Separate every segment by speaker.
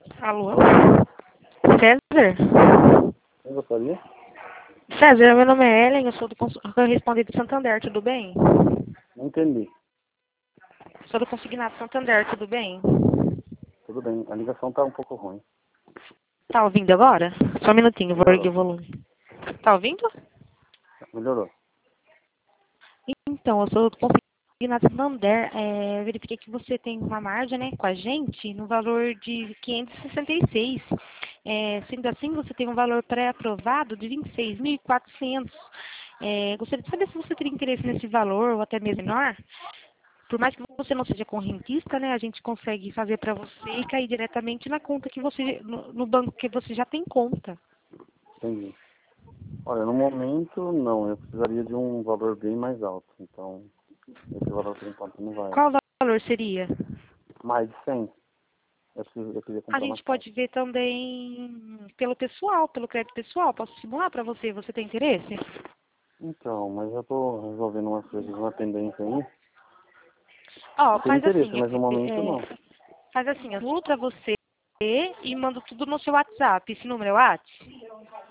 Speaker 1: Alô?
Speaker 2: Alô?
Speaker 1: César?
Speaker 2: Quem gostaria?
Speaker 1: César, meu nome é Ellen, eu sou do Correspondente de Santander, tudo bem?
Speaker 2: Não entendi.
Speaker 1: Sou do Consignado Santander, tudo bem?
Speaker 2: Tudo bem. A ligação tá um pouco ruim.
Speaker 1: Tá ouvindo agora? Só um minutinho, vou erguer
Speaker 2: Melhorou.
Speaker 1: o volume. Tá ouvindo?
Speaker 2: Melhorou.
Speaker 1: Então, eu sou do Consignado Santander, verifiquei que você tem uma margem, né, com a gente, no valor de 566. Sendo assim, você tem um valor pré-aprovado de 26.400. Gostaria de saber se você teria interesse nesse valor, ou até mesmo menor. Por mais que você não seja correntista, né, a gente consegue fazer para você e cair diretamente na conta que você, no banco que você já tem conta.
Speaker 2: Entendi. Olha, no momento, não. Eu precisaria de um valor bem mais alto. Então, esse valor por enquanto não vai.
Speaker 1: Qual valor seria?
Speaker 2: Mais de 100. Eu queria
Speaker 1: A
Speaker 2: comprar uma
Speaker 1: gente
Speaker 2: casa.
Speaker 1: pode ver também pelo pessoal, pelo crédito pessoal. Posso simular para você? Você tem interesse?
Speaker 2: Então, mas eu tô resolvendo umas coisas, uma pendência aí.
Speaker 1: Ó,
Speaker 2: Eu tenho
Speaker 1: faz
Speaker 2: interesse,
Speaker 1: assim,
Speaker 2: mas no momento não.
Speaker 1: eu simulo para você e mando tudo no seu WhatsApp. Esse número é o WhatsApp?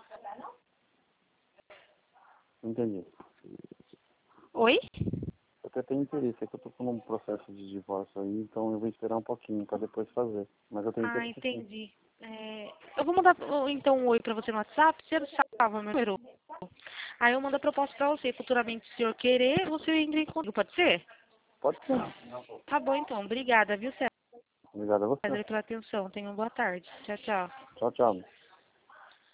Speaker 2: Entendi.
Speaker 1: Oi?
Speaker 2: Eu até tenho interesse, é que eu tô com um processo de divórcio aí, então eu vou esperar um pouquinho pra depois fazer. Mas eu tenho
Speaker 1: Ah,
Speaker 2: interesse sim.
Speaker 1: entendi. Eu vou mandar então um oi para você no WhatsApp, você salva meu número. Aí eu mando a proposta para você. Futuramente, se o senhor querer, você entra em contato. Pode ser?
Speaker 2: Pode ser.
Speaker 1: Tá bom, então. Obrigada, viu,
Speaker 2: Obrigado a você.
Speaker 1: César, pela atenção. Tenha uma boa tarde. Tchau, tchau.
Speaker 2: Tchau, tchau.